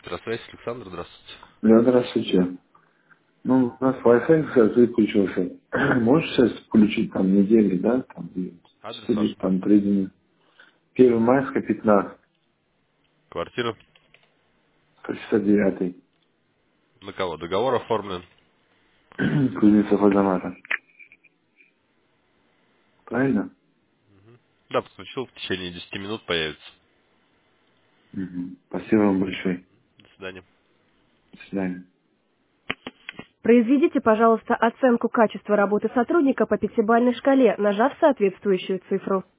Электросвязь, Александр, здравствуйте. Да, здравствуйте. Ну, у нас Wi-Fi сейчас выключился. Можешь сейчас включить там недели, да? Там, и Адрес ваш? сидишь там 3 дня. 1 Майская, 15, Квартира? 169. На кого? Договор оформлен? Кузница Фазамата. Правильно? Да, подключил, в течение 10 минут появится. Мгм. Спасибо вам большое. До свидания. До свидания. Произведите, пожалуйста, оценку качества работы сотрудника по пятибалльной шкале, нажав соответствующую цифру.